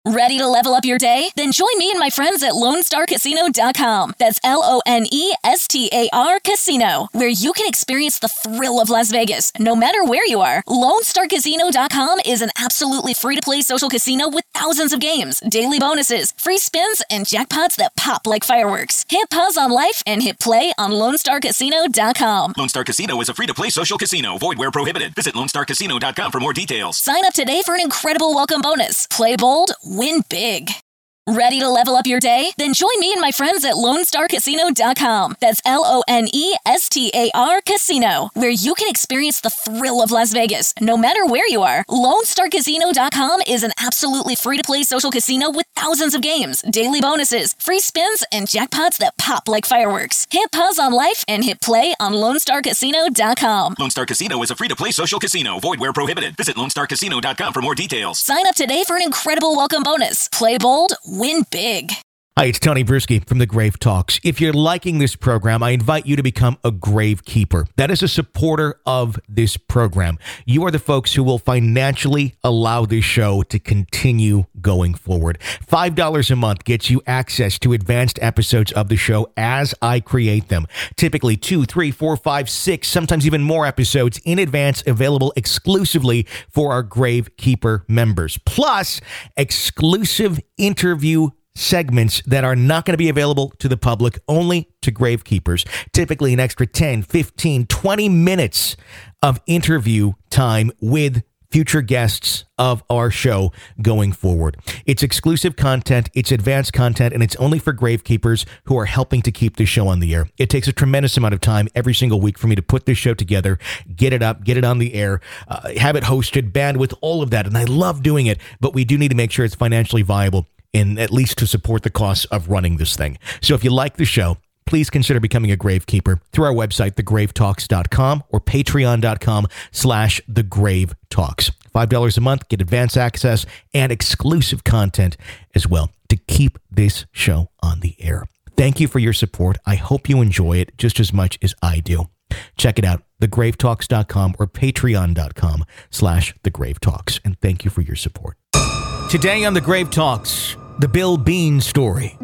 Ready to level up your day? Then join me and my friends at LoneStarCasino.com. That's LONESTAR Casino, where you can experience the thrill of Las Vegas, no matter where you are. LoneStarCasino.com is an absolutely free-to-play social casino with thousands of games, daily bonuses, free spins, and jackpots that pop like fireworks. Hit pause on life and hit play on LoneStarCasino.com. Lone Star Casino is a free-to-play social casino. Void where prohibited. Visit LoneStarCasino.com for more details. Sign up today for an incredible welcome bonus. Play bold, win big. Ready to level up your day? Then join me and my friends at LoneStarCasino.com. That's LONESTAR Casino, where you can experience the thrill of Las Vegas, no matter where you are. LoneStarCasino.com is an absolutely free-to-play social casino with thousands of games, daily bonuses, free spins, and jackpots that pop like fireworks. Hit pause on life and hit play on LoneStarCasino.com. Lone Star Casino is a free-to-play social casino. Void where prohibited. Visit LoneStarCasino.com for more details. Sign up today for an incredible welcome bonus. Play bold, win big. Hi, it's Tony Bruschi from The Grave Talks. If you're liking this program, I invite you to become a grave keeper. That is a supporter of this program. You are the folks who will financially allow this show to continue going forward. $5 a month gets you access to advanced episodes of the show as I create them. Typically 2, 3, 4, 5, 6, sometimes even more episodes in advance available exclusively for our Grave Keeper members. Plus, exclusive interview segments that are not going to be available to the public, only to gravekeepers. Typically an extra 10, 15, 20 minutes of interview time with future guests of our show going forward. It's exclusive content, it's advanced content, and it's only for gravekeepers who are helping to keep the show on the air. It takes a tremendous amount of time every single week for me to put this show together, get it up, get it on the air, have it hosted, bandwidth, all of that. And I love doing it, but we do need to make sure it's financially viable, in at least to support the costs of running this thing. So if you like the show, please consider becoming a gravekeeper through our website, thegravetalks.com or patreon.com/thegravetalks. $5 a month, get advance access and exclusive content as well to keep this show on the air. Thank you for your support. I hope you enjoy it just as much as I do. Check it out, thegravetalks.com or patreon.com/thegravetalks. And thank you for your support. Today on The Grave Talks, the Bill Bean story.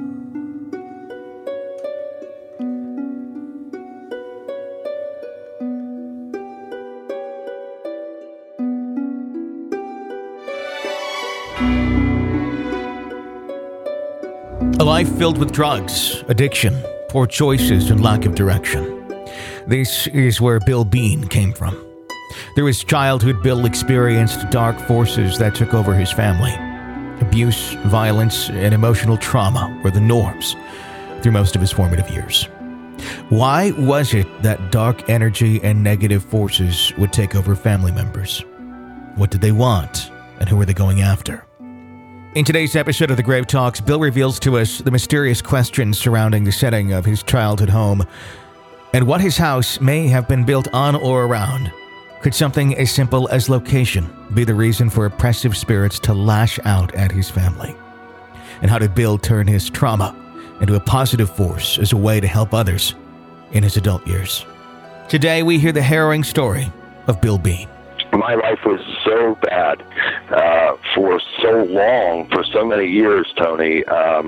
A life filled with drugs, addiction, poor choices, and lack of direction. This is where Bill Bean came from. Through his childhood, Bill experienced dark forces that took over his family. Abuse, violence, and emotional trauma were the norms through most of his formative years. Why was it that dark energy and negative forces would take over family members? What did they want, and who were they going after? In today's episode of The Grave Talks, Bill reveals to us the mysterious questions surrounding the setting of his childhood home and what his house may have been built on or around. Could something as simple as location be the reason for oppressive spirits to lash out at his family? And how did Bill turn his trauma into a positive force as a way to help others in his adult years? Today, we hear the harrowing story of Bill Bean. My life was so bad for so long, for so many years, Tony.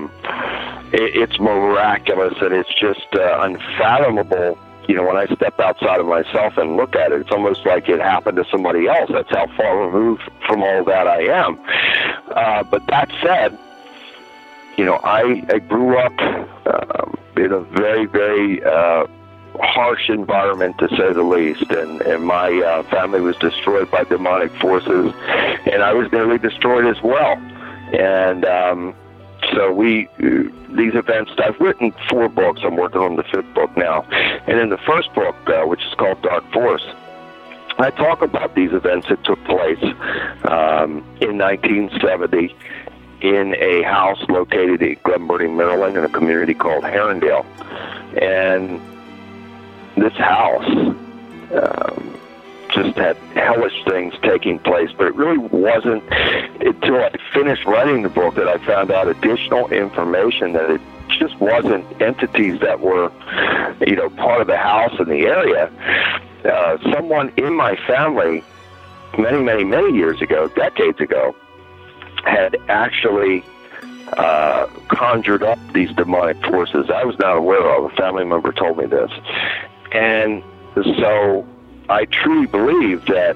It's miraculous, and it's just unfathomable. You know, when I step outside of myself and look at it, it's almost like it happened to somebody else. That's how far removed from all that I am. But that said, you know, I grew up in a very, very harsh environment, to say the least, and my family was destroyed by demonic forces, and I was nearly destroyed as well. And so these events, I've written 4 books. I'm working on the 5th book now. And in the first book, which is called Dark Force, I talk about these events that took place in 1970 in a house located in Glen Burnie, Maryland, in a community called Herondale. And this house just had hellish things taking place, but it really wasn't until I finished writing the book that I found out additional information that it just wasn't entities that were, you know, part of the house in the area. Someone in my family many, many, many years ago, decades ago, had actually conjured up these demonic forces. I was not aware of. A family member told me this. And so I truly believe that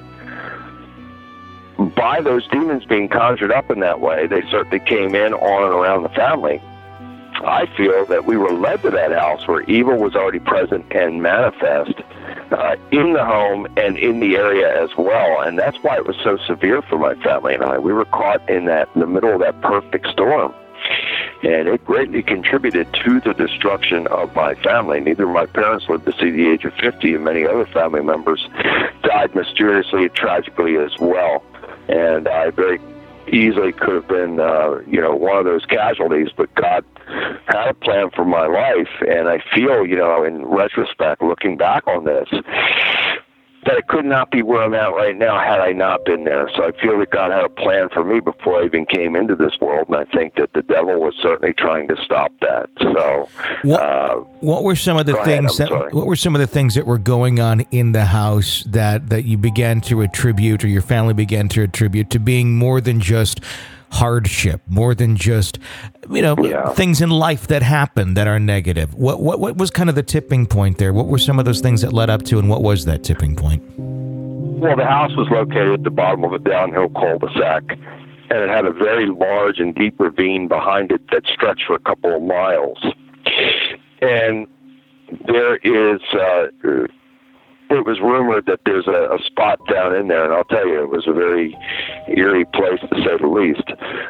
by those demons being conjured up in that way, they certainly came in on and around the family. I feel that we were led to that house where evil was already present and manifest in the home and in the area as well. And that's why it was so severe for my family and I. We were caught in the middle of that perfect storm. And it greatly contributed to the destruction of my family. Neither of my parents lived to see the age of 50, and many other family members died mysteriously and tragically as well. And I very easily could have been, one of those casualties, but God had a plan for my life, and I feel, in retrospect, looking back on this, that it could not be where I'm at right now had I not been there. So I feel that God had a plan for me before I even came into this world, and I think that the devil was certainly trying to stop that. So, what were some of the things that were going on in the house that you began to attribute, or your family began to attribute, to being more than just hardship, more than just things in life that happen that are negative? What was kind of the tipping point there? What were some of those things that led up to, and what was that tipping point? Well, the house was located at the bottom of a downhill cul-de-sac, and it had a very large and deep ravine behind it that stretched for a couple of miles. And there is it was rumored that there's a spot down in there, and I'll tell you, it was a very eerie place, to say the least.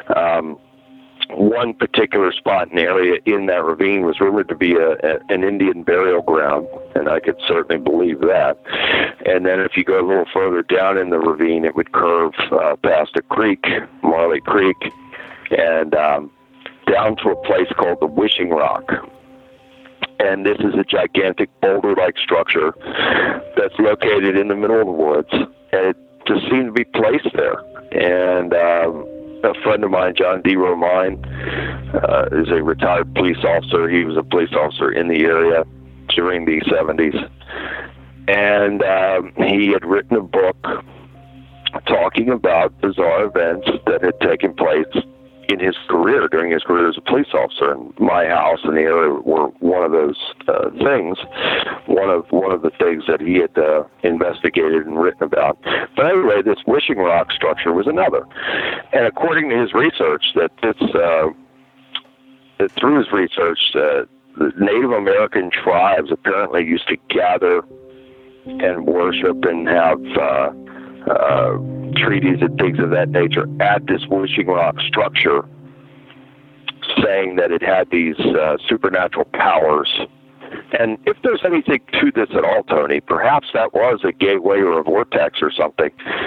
One particular spot in the area in that ravine was rumored to be an Indian burial ground, and I could certainly believe that. And then if you go a little further down in the ravine, it would curve past a creek, Marley Creek, and down to a place called the Wishing Rock. And this is a gigantic boulder-like structure that's located in the middle of the woods, and it just seemed to be placed there. And a friend of mine, John D. Romine, is a retired police officer. He was a police officer in the area during the 70s. And he had written a book talking about bizarre events that had taken place in his career, during his career as a police officer. And my house and the area were one of those things, one of the things that he had investigated and written about. But anyway, this Wishing Rock structure was another. And according to his research, through his research, the Native American tribes apparently used to gather and worship and have treaties and things of that nature at this Wishing Rock structure, saying that it had these supernatural powers. And if there's anything to this at all, Tony, perhaps that was a gateway or a vortex or something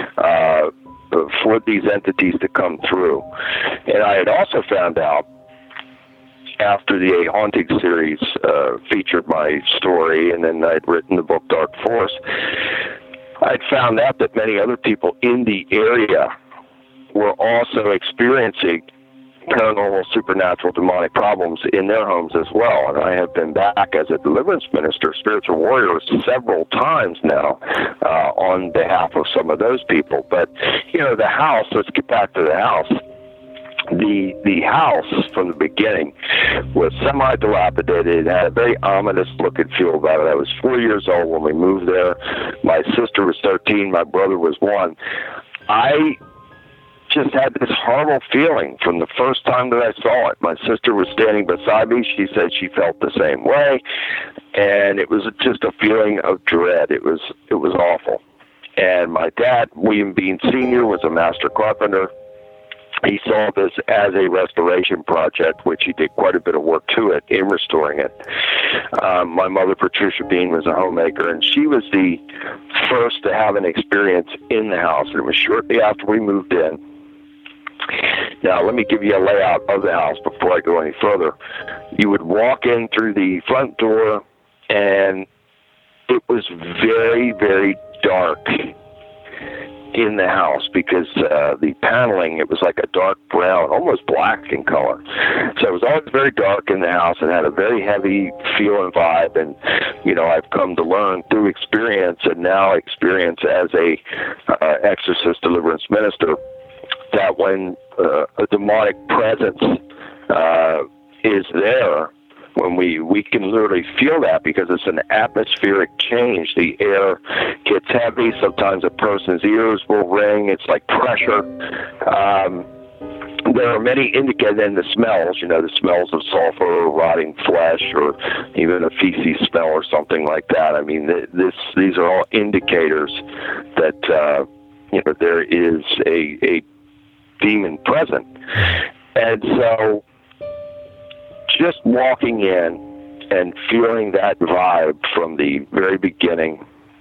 for these entities to come through. And I had also found out, after the A Haunting series featured my story, and then I'd written the book Dark Force, I'd found out that many other people in the area were also experiencing paranormal, supernatural, demonic problems in their homes as well. And I have been back as a deliverance minister, spiritual warrior, several times now on behalf of some of those people. But, the house, let's get back to the house. The house from the beginning was semi-dilapidated. It had a very ominous look and feel about it. I was 4 years old when we moved there. My sister was 13. My brother was 1. I just had this horrible feeling from the first time that I saw it. My sister was standing beside me. She said she felt the same way, and it was just a feeling of dread. It was awful. And my dad, William Bean Sr., was a master carpenter. He saw this as a restoration project, which he did quite a bit of work to it in restoring it. My mother, Patricia Bean, was a homemaker, and she was the first to have an experience in the house. And it was shortly after we moved in. Now, let me give you a layout of the house before I go any further. You would walk in through the front door, and it was very, very dark in the house because the paneling, it was like a dark brown, almost black in color. So it was always very dark in the house and had a very heavy feel and vibe. And, I've come to learn through experience and now experience as a exorcist deliverance minister that when a demonic presence is there, when we can literally feel that, because it's an atmospheric change. The air gets heavy. Sometimes a person's ears will ring. It's like pressure. There are many indicators, and the smells, the smells of sulfur or rotting flesh or even a feces smell or something like that. I mean, these are all indicators that, there is a demon present. And so just walking in and feeling that vibe from the very beginning,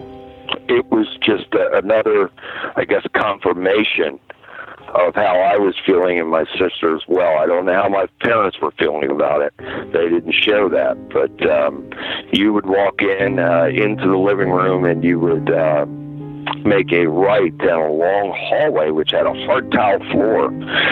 it was just another, I guess, confirmation of how I was feeling and my sister as well. I don't know how my parents were feeling about it. They didn't show that. But you would walk into the living room and you would make a right down a long hallway which had a hard tile floor.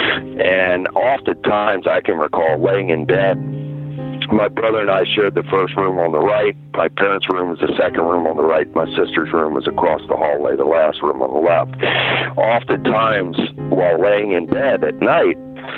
And oftentimes I can recall laying in bed. My brother and I shared the first room on the right. My parents' room was the second room on the right. My sister's room was across the hallway, the last room on the left. Oftentimes, while laying in bed at night,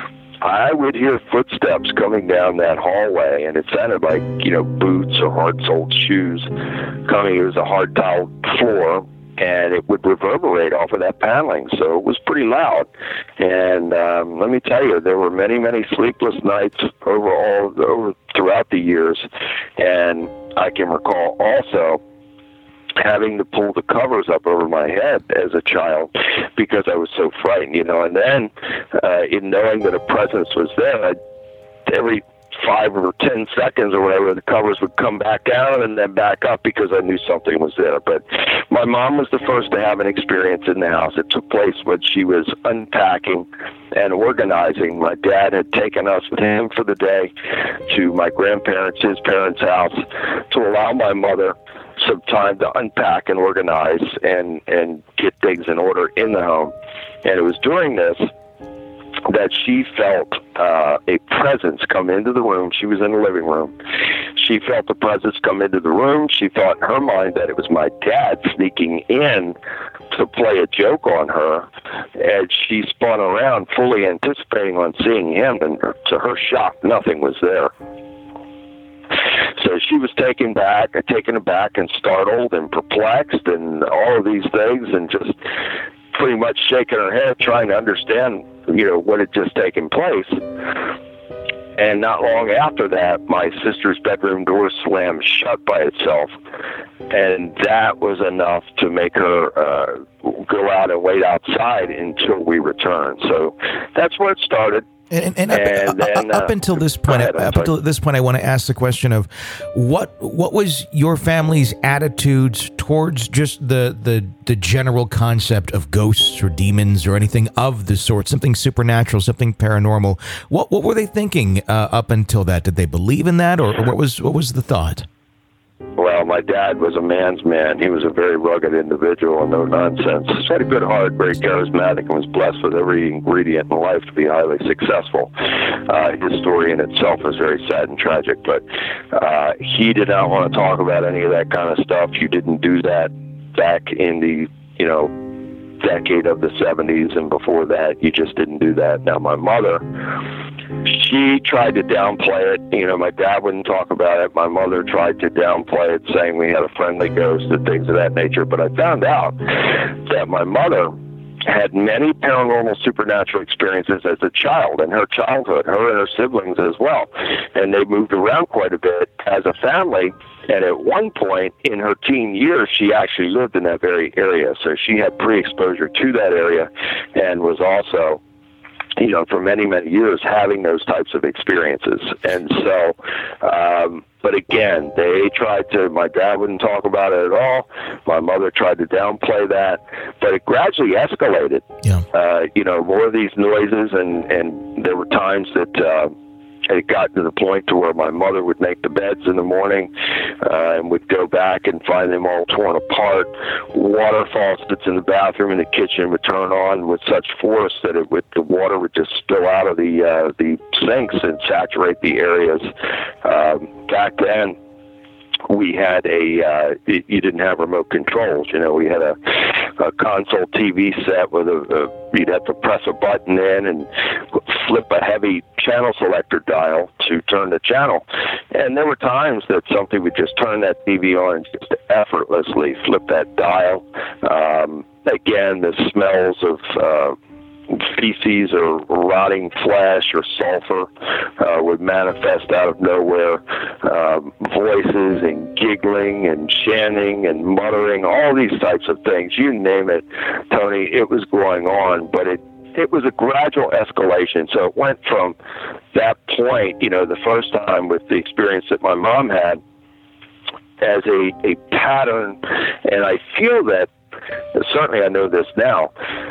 I would hear footsteps coming down that hallway, and it sounded like, boots or hard-soled shoes coming. It was a hard tile floor, and it would reverberate off of that paneling, so it was pretty loud. And let me tell you, there were many, many sleepless nights over throughout the years, and I can recall also having to pull the covers up over my head as a child because I was so frightened, And then, in knowing that a presence was there, every 5 or 10 seconds or whatever, the covers would come back down and then back up because I knew something was there. But my mom was the first to have an experience in the house. It took place when she was unpacking and organizing. My dad had taken us with him for the day to my grandparents, his parents' house, to allow my mother some time to unpack and organize and get things in order in the home. And it was during this that she felt a presence come into the room. She was in the living room. She felt the presence come into the room. She thought in her mind that it was my dad sneaking in to play a joke on her, and she spun around fully anticipating on seeing him, and to her shock, nothing was there. So she was taken aback and startled and perplexed and all of these things, and just pretty much shaking her head trying to understand what had just taken place. And not long after that, my sister's bedroom door slammed shut by itself, and that was enough to make her go out and wait outside until we returned. So that's where it started. Up until this point, I want to ask the question of what was your family's attitudes towards just the general concept of ghosts or demons or anything of the sort, something supernatural, something paranormal. What were they thinking up until that? Did they believe in that, or what was the thought? Well, my dad was a man's man. He was a very rugged individual and no nonsense. He had a good heart, very charismatic, and was blessed with every ingredient in life to be highly successful. His story in itself is very sad and tragic, but he did not want to talk about any of that kind of stuff. You didn't do that back in the, decade of the 70s, and before that, you just didn't do that. Now, my mother, she tried to downplay it. My dad wouldn't talk about it. My mother tried to downplay it, saying we had a friendly ghost and things of that nature. But I found out that my mother had many paranormal supernatural experiences as a child in her childhood, her and her siblings as well. And they moved around quite a bit as a family. And at one point in her teen years, she actually lived in that very area. So she had pre-exposure to that area and was also, for many, many years having those types of experiences. And so, but again, my dad wouldn't talk about it at all. My mother tried to downplay that, but it gradually escalated. Yeah. More of these noises, and there were times that, it got to the point to where my mother would make the beds in the morning and would go back and find them all torn apart. Water faucets in the bathroom and the kitchen would turn on with such force that the water would just spill out of the sinks and saturate the areas. Back then, we had you didn't have remote controls. We had a a console TV set with you'd have to press a button in and flip a heavy channel selector dial to turn the channel. And there were times that something would just turn that TV on and just effortlessly flip that dial. Again, the smells of feces or rotting flesh or sulfur would manifest out of nowhere. Voices and giggling and chanting and muttering, all these types of things. You name it, Tony, it was going on, but it was a gradual escalation. So it went from that point, the first time with the experience that my mom had, as a pattern, and I feel that, certainly I know this now,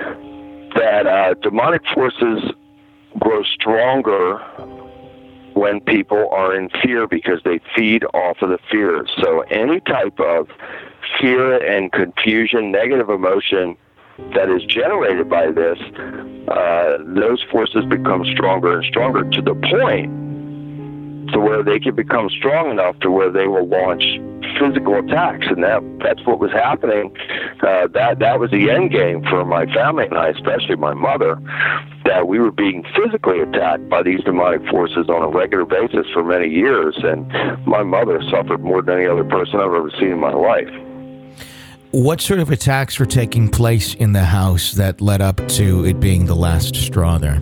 that demonic forces grow stronger when people are in fear because they feed off of the fear. So any type of fear and confusion, negative emotion that is generated by this, those forces become stronger and stronger to the point to where they can become strong enough to where they will launch physical attacks, and that's what was happening. That was the end game for my family and I, especially my mother, that we were being physically attacked by these demonic forces on a regular basis for many years, and my mother suffered more than any other person I've ever seen in my life. What sort of attacks were taking place in the house that led up to it being the last straw there?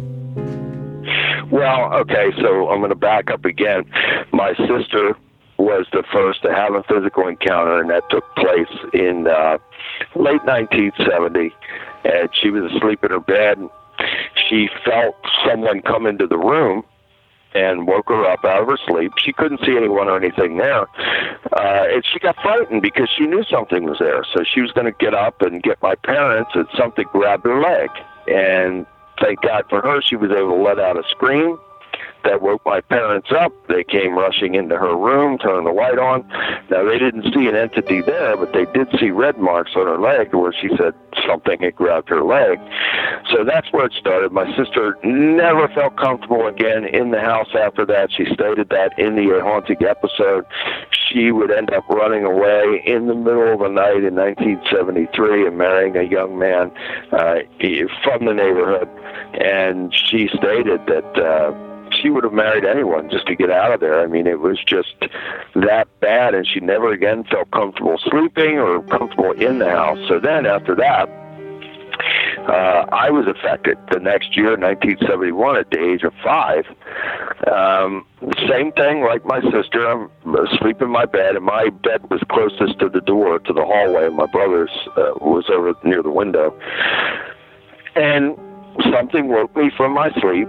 Well, okay, so I'm going to back up again. My sister was the first to have a physical encounter, and that took place in late 1970. And she was asleep in her bed. She felt someone come into the room and woke her up out of her sleep. She couldn't see anyone or anything there. And she got frightened because she knew something was there. So she was going to get up and get my parents, and something grabbed her leg. And thank God for her, she was able to let out a scream that woke my parents up. They came rushing into her room, turned the light on. Now, they didn't see an entity there, but they did see red marks on her leg where she said something had grabbed her leg. So that's where it started. My sister never felt comfortable again in the house after that. She stated that in the haunting episode. She would end up running away in the middle of the night in 1973 and marrying a young man from the neighborhood. And she stated that she would have married anyone just to get out of there. I mean, it was just that bad, and she never again felt comfortable sleeping or comfortable in the house. So then after that, I was affected the next year, 1971, at the age of 5. Same thing like my sister. I'm asleep in my bed, and my bed was closest to the door, to the hallway. My brother's was over near the window. And something woke me from my sleep.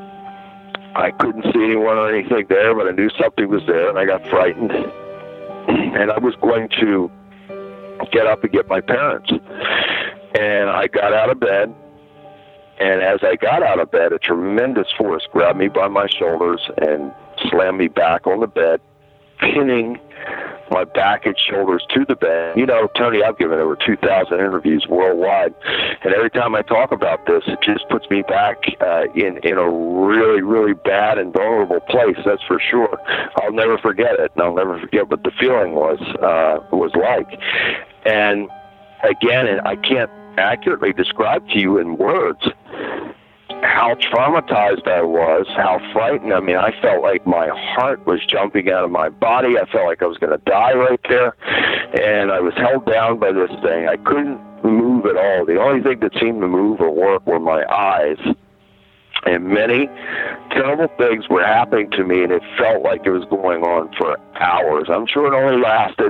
I couldn't see anyone or anything there, but I knew something was there, and I got frightened. And I was going to get up and get my parents. And I got out of bed, and as I got out of bed, a tremendous force grabbed me by my shoulders and slammed me back on the bed, pinning my back and shoulders to the bed. You know, Tony, I've given over 2,000 interviews worldwide, and every time I talk about this, it just puts me back in a really, really bad and vulnerable place, that's for sure. I'll never forget it, and I'll never forget what the feeling was like. And again, I can't accurately describe to you in words how traumatized I was, how frightened. I mean, I felt like my heart was jumping out of my body. I felt like I was going to die right there. And I was held down by this thing. I couldn't move at all. The only thing that seemed to move or work were my eyes. And many terrible things were happening to me, and it felt like it was going on for hours. I'm sure it only lasted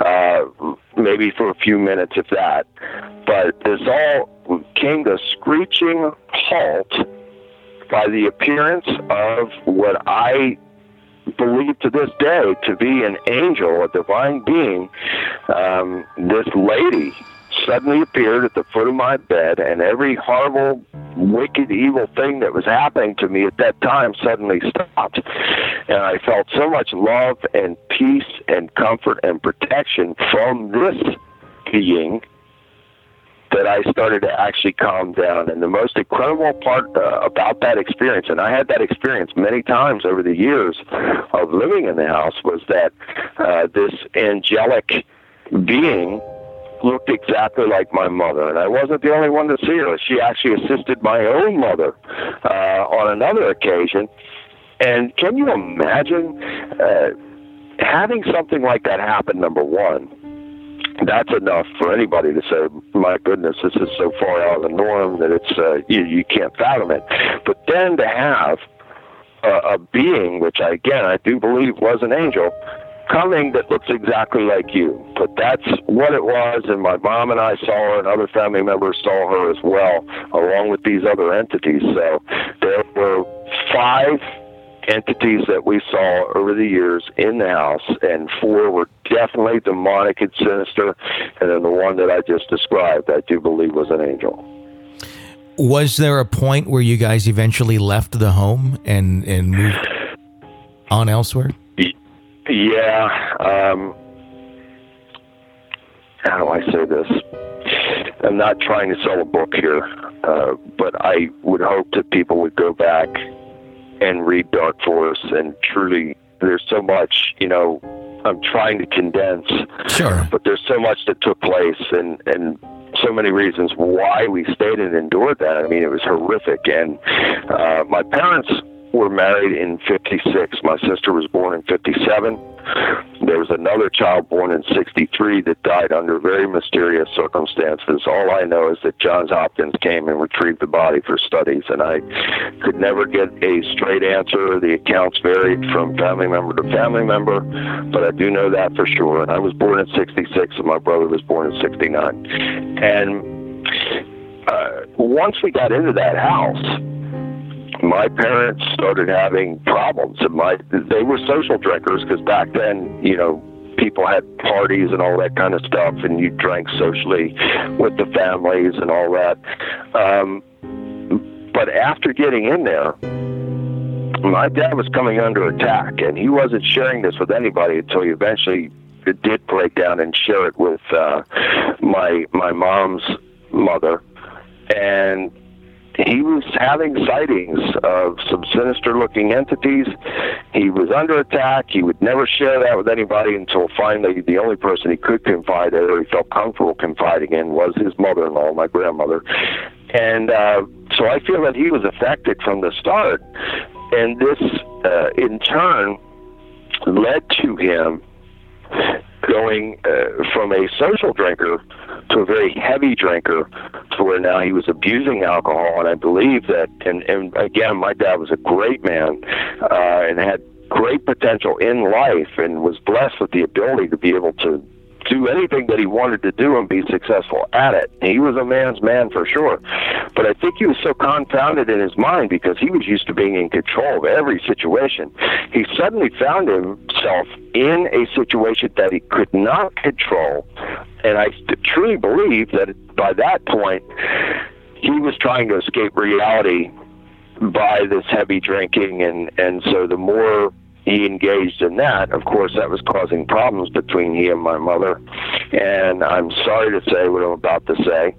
maybe for a few minutes, if that. But this all came to a screeching halt by the appearance of what I believe to this day to be an angel, a divine being. This lady suddenly appeared at the foot of my bed, and every horrible, wicked, evil thing that was happening to me at that time suddenly stopped. And I felt so much love and peace and comfort and protection from this being that I started to actually calm down. And the most incredible part about that experience, and I had that experience many times over the years of living in the house, was that this angelic being looked exactly like my mother, and I wasn't the only one to see her. She actually assisted my own mother on another occasion. And can you imagine having something like that happen? Number one, that's enough for anybody to say, my goodness, this is so far out of the norm that it's you can't fathom it. But then to have a being, which I do believe was an angel, coming that looks exactly like you. But that's what it was, and my mom and I saw her, and other family members saw her as well, along with these other entities. So there were 5 entities that we saw over the years in the house, and 4 were definitely demonic and sinister, and then the one that I just described, I do believe was an angel. Was there a point where you guys eventually left the home and moved on elsewhere? Yeah. How do I say this? I'm not trying to sell a book here, but I would hope that people would go back and read Dark Forest, and truly, there's so much, I'm trying to condense. Sure. But there's so much that took place, and so many reasons why we stayed and endured that. I mean, it was horrific. And my parents were married in 56. My sister was born in 57. There was another child born in 63 that died under very mysterious circumstances. All I know is that Johns Hopkins came and retrieved the body for studies, and I could never get a straight answer. The accounts varied from family member to family member, but I do know that for sure. And I was born in 66, and my brother was born in 69. And once we got into that house, my parents started having problems. They were social drinkers, because back then, people had parties and all that kind of stuff, and you drank socially with the families and all that. But after getting in there, my dad was coming under attack, and he wasn't sharing this with anybody until he eventually did break down and share it with my mom's mother. And he was having sightings of some sinister-looking entities. He was under attack. He would never share that with anybody until finally the only person he could confide in, or he felt comfortable confiding in, was his mother-in-law, my grandmother. And so I feel that he was affected from the start. And this, in turn, led to him going from a social drinker to a very heavy drinker, to where now he was abusing alcohol. And I believe that, and again, my dad was a great man and had great potential in life, and was blessed with the ability to be able to do anything that he wanted to do and be successful at it. He was a man's man for sure. But I think he was so confounded in his mind, because he was used to being in control of every situation. He suddenly found himself in a situation that he could not control. And I truly believe that by that point, he was trying to escape reality by this heavy drinking. And so the more he engaged in that, of course, that was causing problems between he and my mother. And I'm sorry to say what I'm about to say.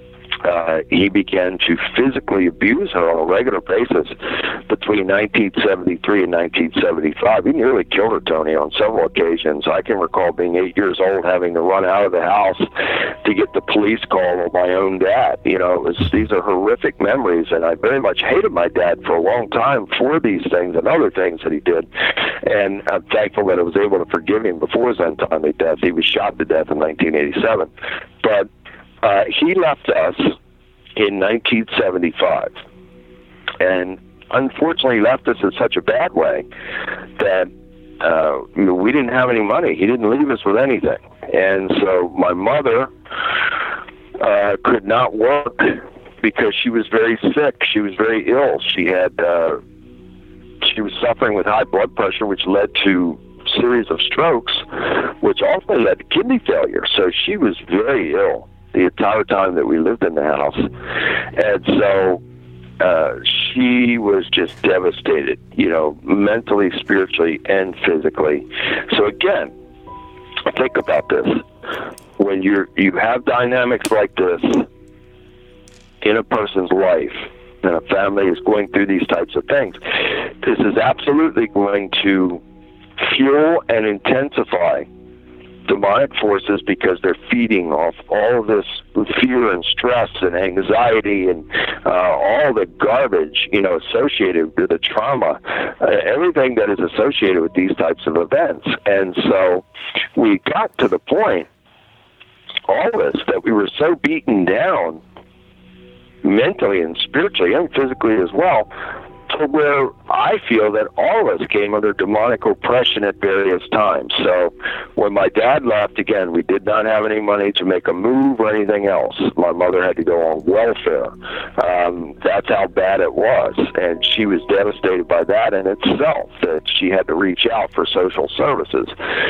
He began to physically abuse her on a regular basis between 1973 and 1975. He nearly killed her, Tony, on several occasions. I can recall being 8 years old, having to run out of the house to get the police call of my own dad. These are horrific memories, and I very much hated my dad for a long time for these things and other things that he did. And I'm thankful that I was able to forgive him before his untimely death. He was shot to death in 1987. But he left us in 1975, and unfortunately left us in such a bad way that we didn't have any money. He didn't leave us with anything. And so my mother could not work because she was very sick. She was very ill. She was suffering with high blood pressure, which led to a series of strokes, which also led to kidney failure. So she was very ill the entire time that we lived in the house. And so she was just devastated, mentally, spiritually, and physically. So again, think about this. When you have dynamics like this in a person's life, and a family is going through these types of things, this is absolutely going to fuel and intensify demonic forces because they're feeding off all of this fear and stress and anxiety and all the garbage, associated with the trauma, everything that is associated with these types of events. And so we got to the point, all of us, that we were so beaten down mentally and spiritually and physically as well, to where I feel that all of us came under demonic oppression at various times. So when my dad left, again, we did not have any money to make a move or anything else. My mother had to go on welfare. That's how bad it was. And she was devastated by that in itself, that she had to reach out for social services.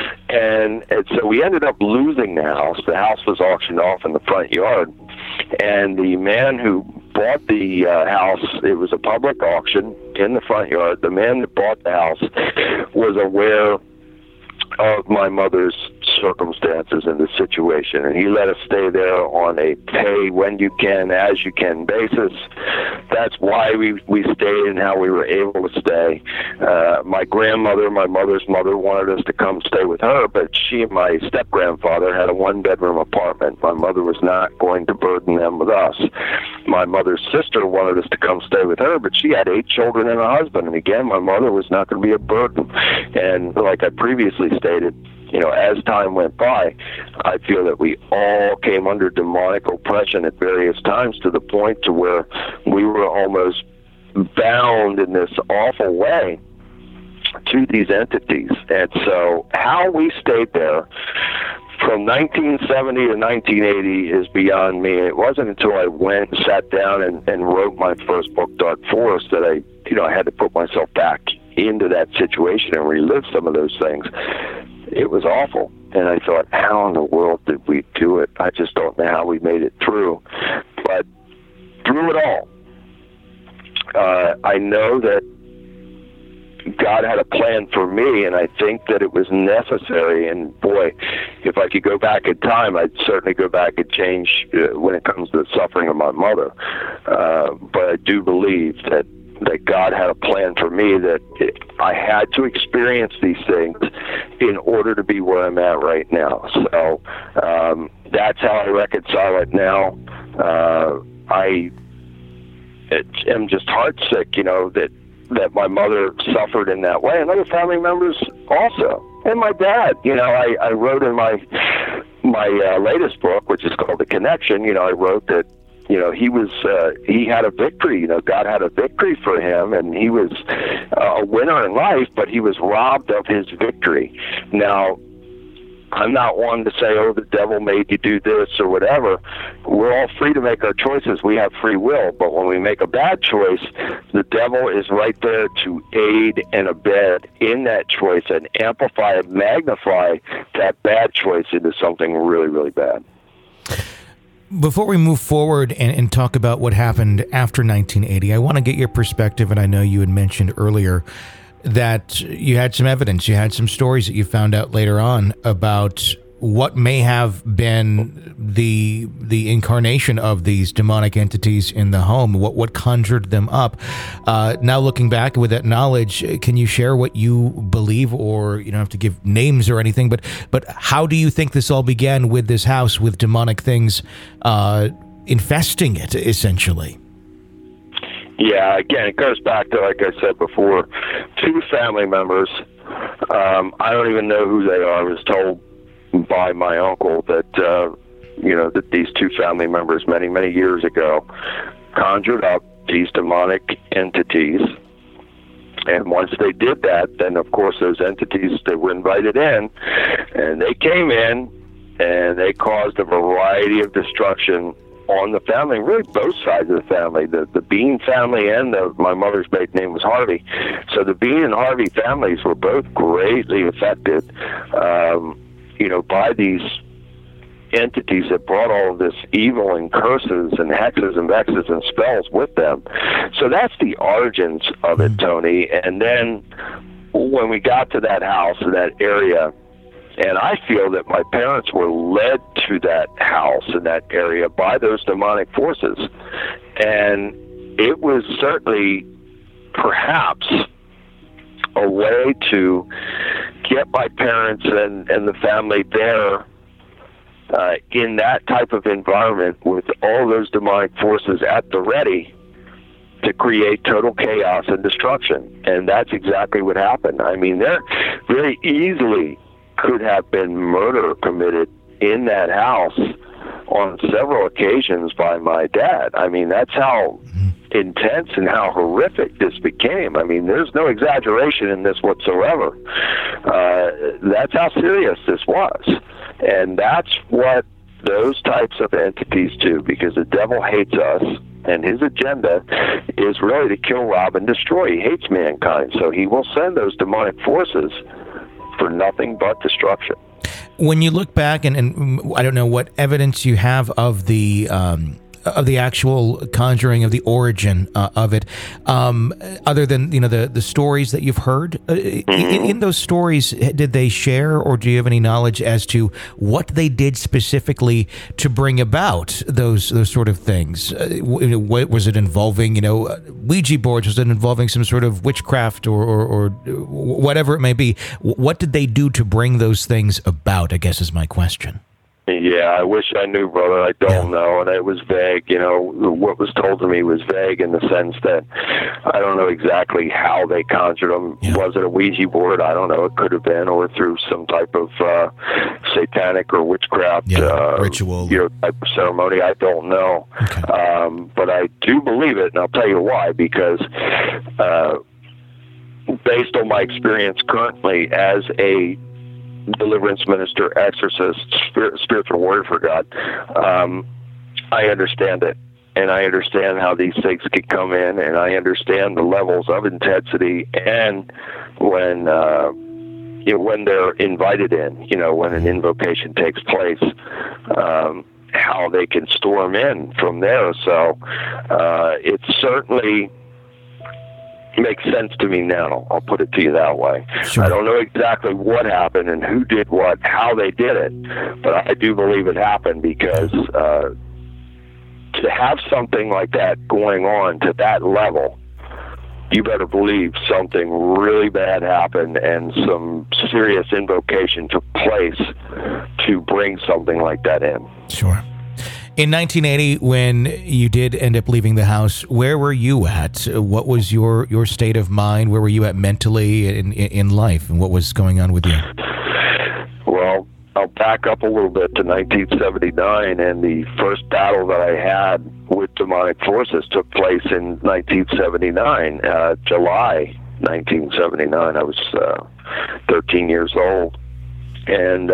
And so we ended up losing the house. The house was auctioned off in the front yard. And the man who bought the house, it was a public auction in the front yard. The man that bought the house was aware of my mother's circumstances and the situation, and he let us stay there on a pay when you can, as you can basis. That's why we stayed and how we were able to stay. My grandmother, my mother's mother, wanted us to come stay with her, but she and my step-grandfather had a one-bedroom apartment. My mother was not going to burden them with us. My mother's sister wanted us to come stay with her, but she had 8 children and a husband, and again, my mother was not going to be a burden. And like I previously stated, as time went by, I feel that we all came under demonic oppression at various times, to the point to where we were almost bound in this awful way to these entities. And so how we stayed there from 1970 to 1980 is beyond me. It wasn't until I went and sat down and wrote my first book, Dark Forest, that I had to put myself back into that situation and relive some of those things. It was awful. And I thought, how in the world did we do it? I just don't know how we made it through. But through it all, I know that God had a plan for me, and I think that it was necessary. And boy, if I could go back in time, I'd certainly go back and change when it comes to the suffering of my mother. But I do believe that God had a plan for me, that I had to experience these things in order to be where I'm at right now. So that's how I reconcile it now. I am just heartsick, that my mother suffered in that way, and other family members also. And my dad, I wrote in my latest book, which is called The Connection, I wrote that he had a victory. God had a victory for him, and he was a winner in life, but he was robbed of his victory. Now, I'm not one to say, the devil made you do this or whatever. We're all free to make our choices. We have free will. But when we make a bad choice, the devil is right there to aid and abet in that choice and amplify and magnify that bad choice into something really, really bad. Before we move forward and talk about what happened after 1980, I want to get your perspective, and I know you had mentioned earlier that you had some evidence, you had some stories that you found out later on about what may have been the incarnation of these demonic entities in the home, what conjured them up. Now looking back with that knowledge, can you share what you believe, or you don't have to give names or anything, but how do you think this all began with this house, with demonic things infesting it, essentially? Yeah, again, it goes back to, like I said before, 2 family members. I don't even know who they are. I was told by my uncle that, that these 2 family members many, many years ago conjured up these demonic entities. And once they did that, then, of course, those entities, they were invited in, and they came in, and they caused a variety of destruction on the family, really both sides of the family, the Bean family and my mother's maiden name was Harvey. So the Bean and Harvey families were both greatly affected, by these entities that brought all of this evil and curses and hexes and vexes and spells with them. So that's the origins of it, Tony. And then when we got to that house, that area, and I feel that my parents were led to that house in that area by those demonic forces. And it was certainly perhaps a way to get my parents and the family there in that type of environment with all those demonic forces at the ready to create total chaos and destruction. And that's exactly what happened. I mean, there very easily could have been murder committed in that house on several occasions by my dad. I mean, that's how intense and how horrific this became. I mean, there's no exaggeration in this whatsoever. That's how serious this was. And that's what those types of entities do, because the devil hates us, and his agenda is really to kill, rob, and destroy. He hates mankind, so he will send those demonic forces for nothing but destruction. When you look back, and I don't know what evidence you have of the actual conjuring, of the origin of it, other than the stories that you've heard, in those stories, did they share, or do you have any knowledge as to what they did specifically to bring about those sort of things? What was it involving? Ouija boards? Was it involving some sort of witchcraft or whatever it may be? What did they do to bring those things about, I guess, is my question. Yeah, I wish I knew, brother. I don't know, and it was vague. What was told to me was vague in the sense that I don't know exactly how they conjured them. Yeah. Was it a Ouija board? I don't know. It could have been, or through some type of satanic or witchcraft ritual, type of ceremony. I don't know, okay. But I do believe it, and I'll tell you why. Because based on my experience currently as a deliverance minister, exorcist, spiritual warrior for God, I understand it, and I understand how these things can come in, and I understand the levels of intensity, and when they're invited in, when an invocation takes place, how they can storm in from there. So it certainly makes sense to me now. I'll put it to you that way. Sure. I don't know exactly what happened and who did what, how they did it, but I do believe it happened, because to have something like that going on to that level, you better believe something really bad happened and some serious invocation took place to bring something like that in. Sure. In 1980, when you did end up leaving the house, where were you at? What was your state of mind? Where were you at mentally in life, and what was going on with you? Well, I'll back up a little bit to 1979, and the first battle that I had with demonic forces took place in 1979, July 1979. I was 13 years old, and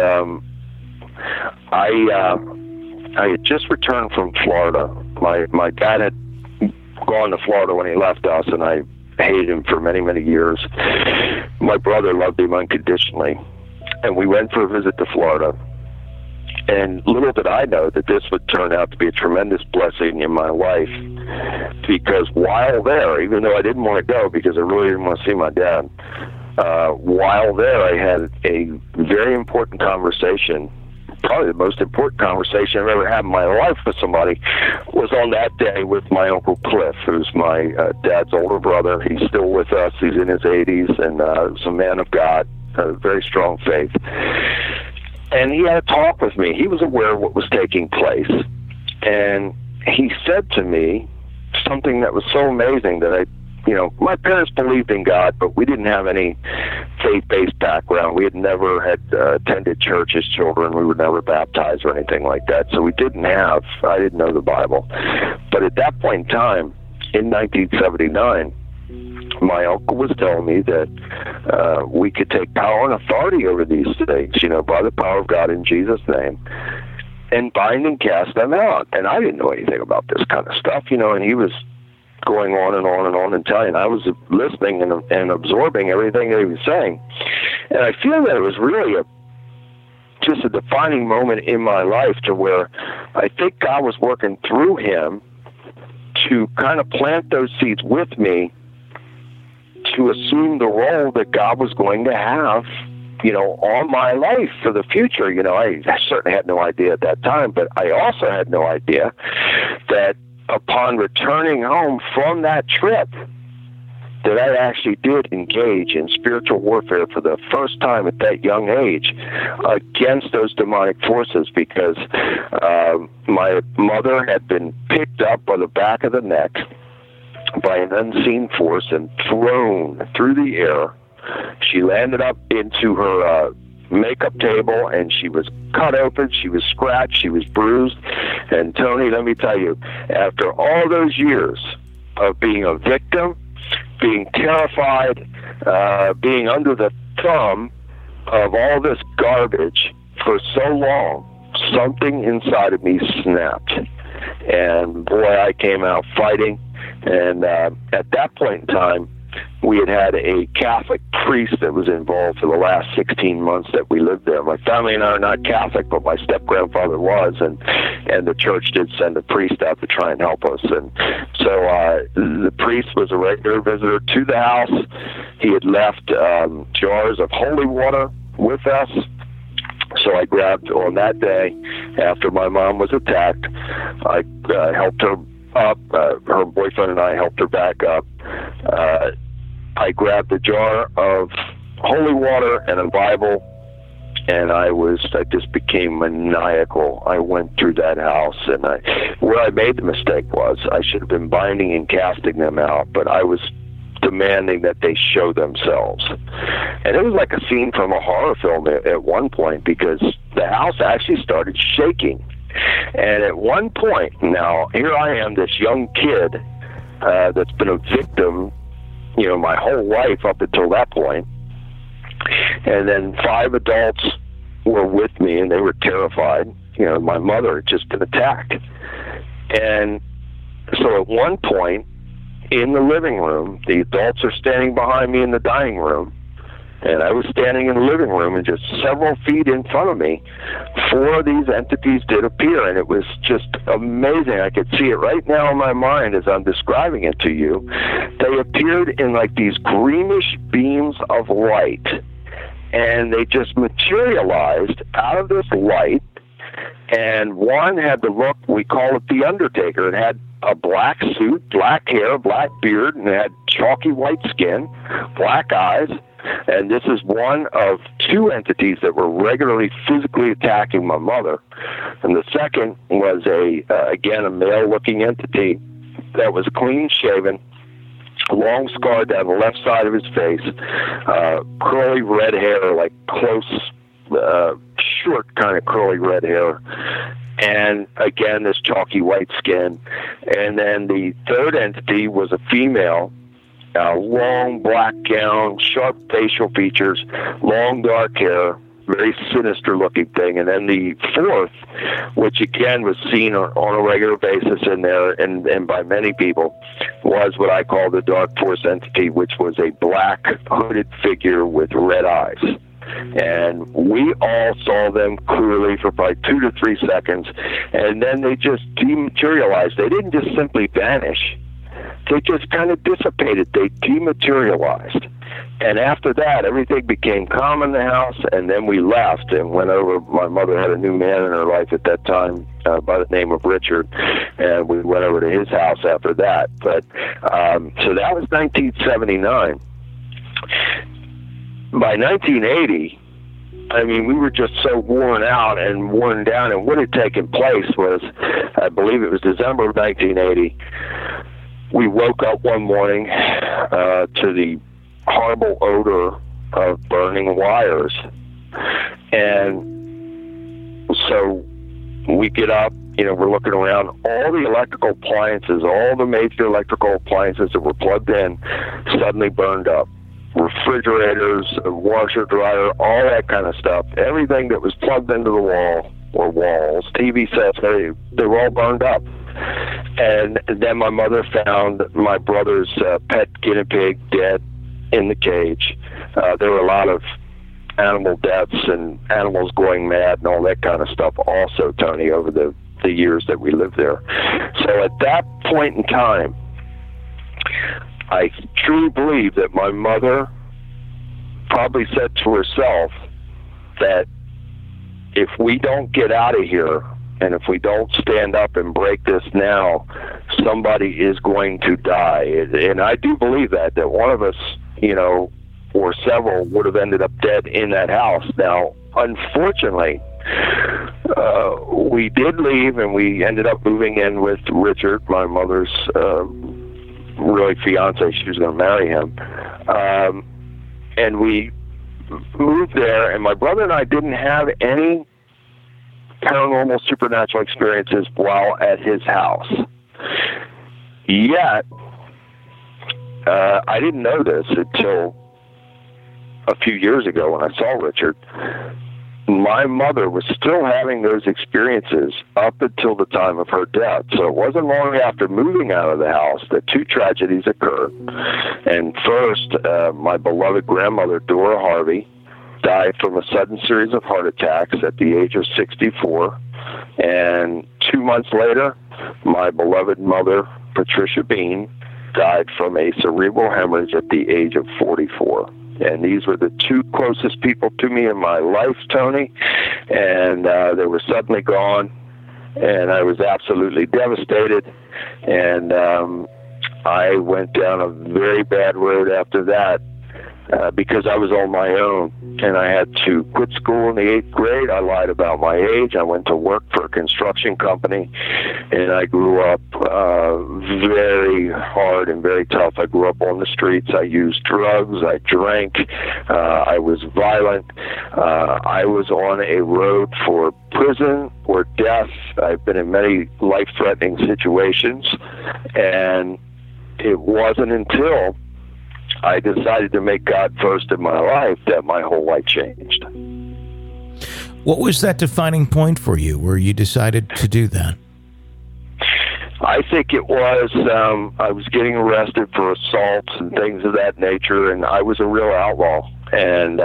I had just returned from Florida. My dad had gone to Florida when he left us, and I hated him for many, many years. My brother loved him unconditionally, and we went for a visit to Florida. And little did I know that this would turn out to be a tremendous blessing in my life, because while there, even though I didn't want to go because I really didn't want to see my dad, while there I had a very important conversation. Probably the most important conversation I've ever had in my life with somebody was on that day with my Uncle Cliff, who's my dad's older brother. He's still with us. He's in his 80s, and was a man of God, very strong faith. And he had a talk with me. He was aware of what was taking place. And he said to me something that was so amazing that my parents believed in God, but we didn't have any faith-based background. We had never attended church as children. We were never baptized or anything like that. So I didn't know the Bible. But at that point in time, in 1979, my uncle was telling me that we could take power and authority over these things, by the power of God in Jesus' name, and bind and cast them out. And I didn't know anything about this kind of stuff, and he was going on and on and on and telling. I was listening and absorbing everything that he was saying. And I feel that it was really just a defining moment in my life, to where I think God was working through him to kind of plant those seeds with me to assume the role that God was going to have, on my life for the future. I certainly had no idea at that time, but I also had no idea that upon returning home from that trip, that I actually did engage in spiritual warfare for the first time at that young age against those demonic forces, because my mother had been picked up by the back of the neck by an unseen force and thrown through the air. She landed up into her makeup table, and she was cut open, she was scratched, she was bruised. And Tony, let me tell you, after all those years of being a victim, being terrified, being under the thumb of all this garbage for so long, something inside of me snapped. And boy, I came out fighting. And at that point in time, we had a Catholic priest that was involved for the last 16 months that we lived there. My family and I are not Catholic, but my step-grandfather was, and the church did send a priest out to try and help us. And so the priest was a regular visitor to the house. He had left jars of holy water with us. So I grabbed, on that day, after my mom was attacked, I helped her up. Her boyfriend and I helped her back up. I grabbed a jar of holy water and a Bible, and I just became maniacal. I went through that house, and where I made the mistake was I should have been binding and casting them out, but I was demanding that they show themselves. And it was like a scene from a horror film at one point, because the house actually started shaking. And at one point, now here I am, this young kid that's been a victim, my whole life up until that point. And then 5 adults were with me, and they were terrified. My mother had just been attacked. And so at one point, in the living room, the adults are standing behind me in the dining room, and I was standing in the living room, and just several feet in front of me, 4 of these entities did appear, and it was just amazing. I could see it right now in my mind as I'm describing it to you. They appeared in like these greenish beams of light, and they just materialized out of this light. And one had the look, we call it the Undertaker. It had a black suit, black hair, black beard, and it had chalky white skin, black eyes. And this is one of 2 entities that were regularly physically attacking my mother. And the second was again, a male-looking entity that was clean-shaven, long scarred down the left side of his face, curly red hair, like close, short kind of curly red hair. And again, this chalky white skin. And then the third entity was a female, long black gown, sharp facial features, long dark hair, very sinister looking thing. And then the fourth, which again was seen on a regular basis in there and by many people, was what I call the Dark Force entity, which was a black hooded figure with red eyes. And we all saw them clearly for probably 2 to 3 seconds, and then they just dematerialized. They didn't just simply vanish. They just kind of dissipated. They dematerialized. And after that, everything became calm in the house, and then we left and went over. My mother had a new man in her life at that time by the name of Richard, and we went over to his house after that. But so that was 1979. By 1980, I mean, we were just so worn out and worn down, and what had taken place was, I believe it was December of 1980, we woke up one morning to the horrible odor of burning wires. And so we get up, we're looking around, all the electrical appliances, all the major electrical appliances that were plugged in suddenly burned up. Refrigerators, washer, dryer, all that kind of stuff. Everything that was plugged into the wall or walls, TV sets, they were all burned up. And then my mother found my brother's pet guinea pig dead in the cage. There were a lot of animal deaths and animals going mad and all that kind of stuff also, Tony, over the years that we lived there. So at that point in time, I truly believe that my mother probably said to herself that if we don't get out of here and if we don't stand up and break this now, somebody is going to die. And I do believe that one of us, or several would have ended up dead in that house. Now, unfortunately, we did leave, and we ended up moving in with Richard, my mother's really fiance. She was going to marry him. And we moved there, and my brother and I didn't have any paranormal supernatural experiences while at his house. Yet, I didn't know this until a few years ago when I saw Richard. My mother was still having those experiences up until the time of her death. So it wasn't long after moving out of the house that two tragedies occurred. And first, my beloved grandmother, Dora Harvey, died from a sudden series of heart attacks at the age of 64. And 2 months later, my beloved mother, Patricia Bean, died from a cerebral hemorrhage at the age of 44. And these were the two closest people to me in my life, Tony. And they were suddenly gone. And I was absolutely devastated. And I went down a very bad road after that because I was on my own. And I had to quit school in the 8th grade. I lied about my age. I went to work for a construction company. And I grew up very hard and very tough. I grew up on the streets. I used drugs. I drank. I was violent. I was on a road for prison or death. I've been in many life-threatening situations. And it wasn't until I decided to make God first in my life that my whole life changed. What was that defining point for you where you decided to do that? I think it was, I was getting arrested for assaults and things of that nature, and I was a real outlaw. And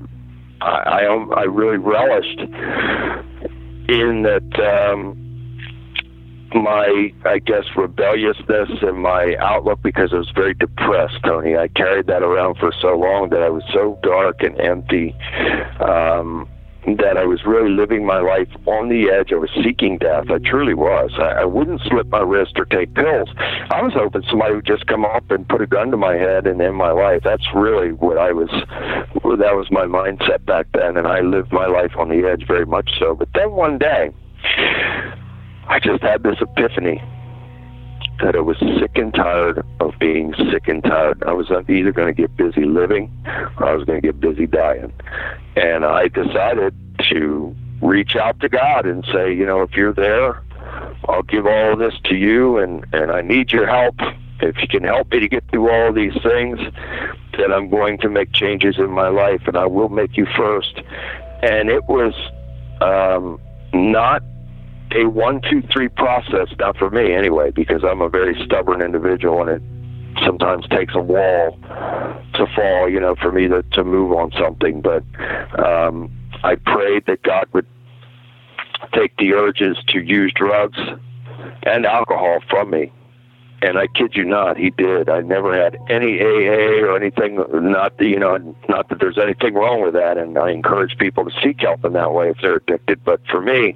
I really relished in that my, I guess, rebelliousness and my outlook, because I was very depressed, Tony. I carried that around for so long that I was so dark and empty that I was really living my life on the edge. I was seeking death. I truly was. I wouldn't slip my wrist or take pills. I was hoping somebody would just come up and put a gun to my head and end my life. That's really what that was my mindset back then, and I lived my life on the edge very much so. But then one day, I just had this epiphany that I was sick and tired of being sick and tired. I was either going to get busy living or I was going to get busy dying. And I decided to reach out to God and say, if you're there, I'll give all of this to you, and I need your help. If you can help me to get through all of these things, then I'm going to make changes in my life, and I will make you first. And it was not a 1, 2, 3 process, not for me anyway, because I'm a very stubborn individual, and it sometimes takes a wall to fall, for me to move on something. But I prayed that God would take the urges to use drugs and alcohol from me. And I kid you not, he did. I never had any AA or anything, not that there's anything wrong with that, and I encourage people to seek help in that way if they're addicted. But for me,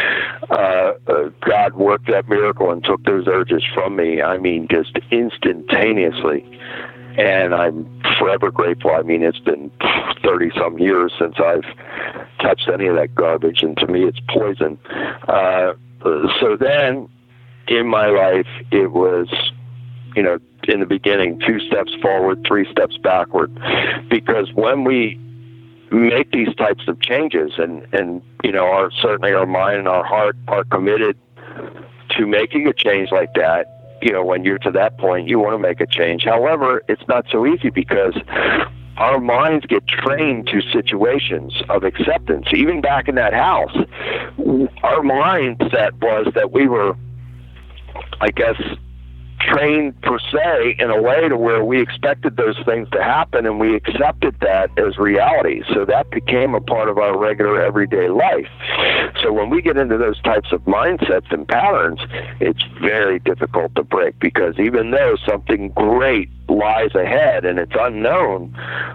God worked that miracle and took those urges from me, just instantaneously. And I'm forever grateful. It's been 30-some years since I've touched any of that garbage, and to me it's poison. So then, in my life, it was, in the beginning, 2 steps forward, 3 steps backward. Because when we make these types of changes and certainly our mind and our heart are committed to making a change like that, when you're to that point, you want to make a change. However, it's not so easy because our minds get trained to situations of acceptance. Even back in that house, our mindset was that we were, I guess, trained per se in a way to where we expected those things to happen, and we accepted that as reality. So that became a part of our regular everyday life. So when we get into those types of mindsets and patterns, it's very difficult to break, because even though something great lies ahead and it's unknown,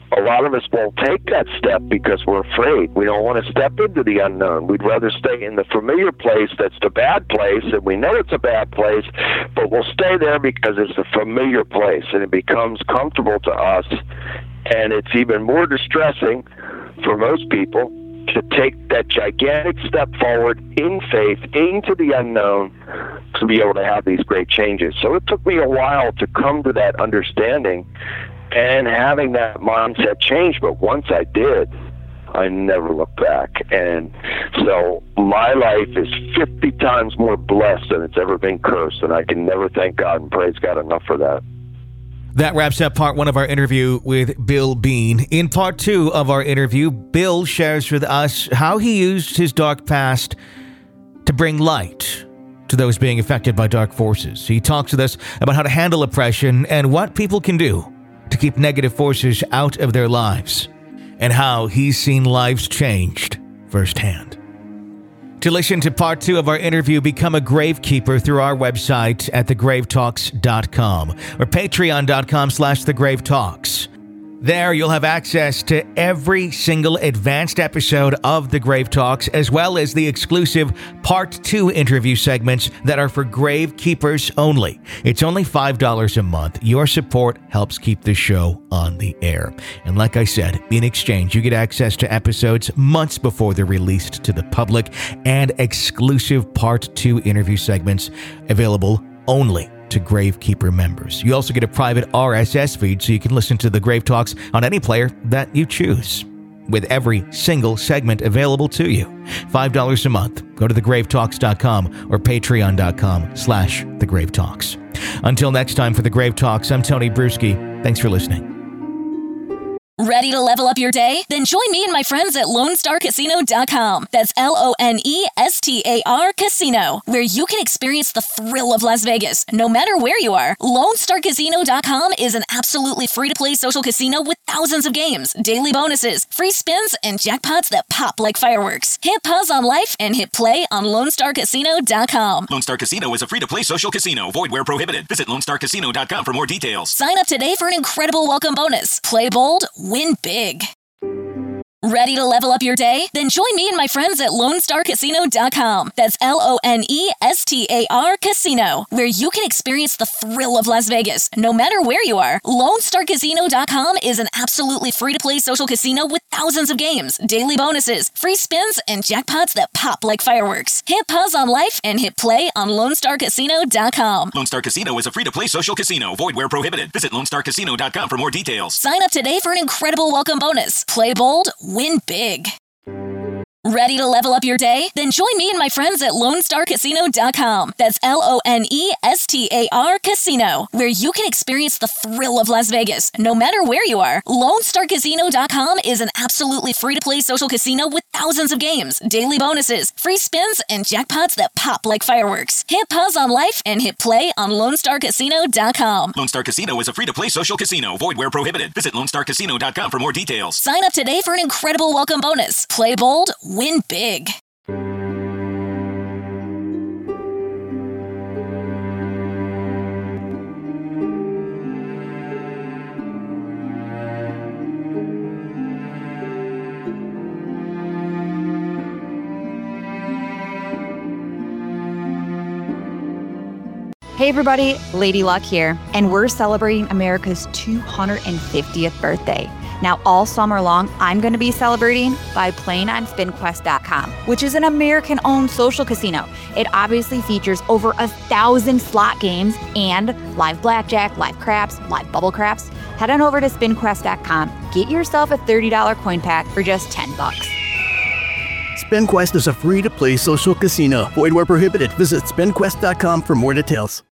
a lot of us won't take that step because we're afraid. We don't want to step into the unknown. We'd rather stay in the familiar place that's the bad place, and we know it's a bad place, but we'll stay there because it's a familiar place, and it becomes comfortable to us, and it's even more distressing for most people to take that gigantic step forward in faith into the unknown to be able to have these great changes. So it took me a while to come to that understanding and having that mindset change, but once I did, I never looked back. And so my life is 50 times more blessed than it's ever been cursed, and I can never thank God and praise God enough for that. That wraps up part one of our interview with Bill Bean. In part two of our interview, Bill shares with us how he used his dark past to bring light to those being affected by dark forces. He talks with us about how to handle oppression and what people can do to keep negative forces out of their lives, and how he's seen lives changed firsthand. To listen to part two of our interview, become a Gravekeeper through our website at thegravetalks.com or patreon.com/thegravetalks. There, you'll have access to every single advanced episode of The Grave Talks, as well as the exclusive Part 2 interview segments that are for Gravekeepers only. It's only $5 a month. Your support helps keep the show on the air. And like I said, in exchange, you get access to episodes months before they're released to the public and exclusive Part 2 interview segments available only to Gravekeeper members. You also get a private RSS feed so you can listen to the Grave Talks on any player that you choose, with every single segment available to you. $5 a month. Go to thegravetalks.com or patreon.com/thegravetalks. Until next time for The Grave Talks, I'm Tony Bruschi. Thanks for listening. Ready to level up your day? Then join me and my friends at LoneStarCasino.com. That's LONESTAR Casino, where you can experience the thrill of Las Vegas, no matter where you are. LoneStarCasino.com is an absolutely free-to-play social casino with thousands of games, daily bonuses, free spins, and jackpots that pop like fireworks. Hit pause on life and hit play on LoneStarCasino.com. Lone Star Casino is a free-to-play social casino. Void where prohibited. Visit LoneStarCasino.com for more details. Sign up today for an incredible welcome bonus. Play bold, win big. Ready to level up your day? Then join me and my friends at LoneStarCasino.com. That's LONESTAR Casino, where you can experience the thrill of Las Vegas, no matter where you are. LoneStarCasino.com is an absolutely free-to-play social casino with thousands of games, daily bonuses, free spins, and jackpots that pop like fireworks. Hit pause on life and hit play on LoneStarCasino.com. Lone Star Casino is a free-to-play social casino. Void where prohibited. Visit LoneStarCasino.com for more details. Sign up today for an incredible welcome bonus. Play bold, win big. Ready to level up your day? Then join me and my friends at LoneStarCasino.com. That's LONESTAR Casino, where you can experience the thrill of Las Vegas, no matter where you are. LoneStarCasino.com is an absolutely free-to-play social casino with thousands of games, daily bonuses, free spins, and jackpots that pop like fireworks. Hit pause on life and hit play on LoneStarCasino.com. Lone Star Casino is a free-to-play social casino. Void where prohibited. Visit LoneStarCasino.com for more details. Sign up today for an incredible welcome bonus. Play bold, win big. Hey everybody, Lady Luck here, and we're celebrating America's 250th birthday. Now all summer long, I'm going to be celebrating by playing on SpinQuest.com, which is an American-owned social casino. It obviously features over 1,000 slot games and live blackjack, live craps, live bubble craps. Head on over to SpinQuest.com, get yourself a $30 coin pack for just $10. SpinQuest is a free-to-play social casino. Void where prohibited. Visit SpinQuest.com for more details.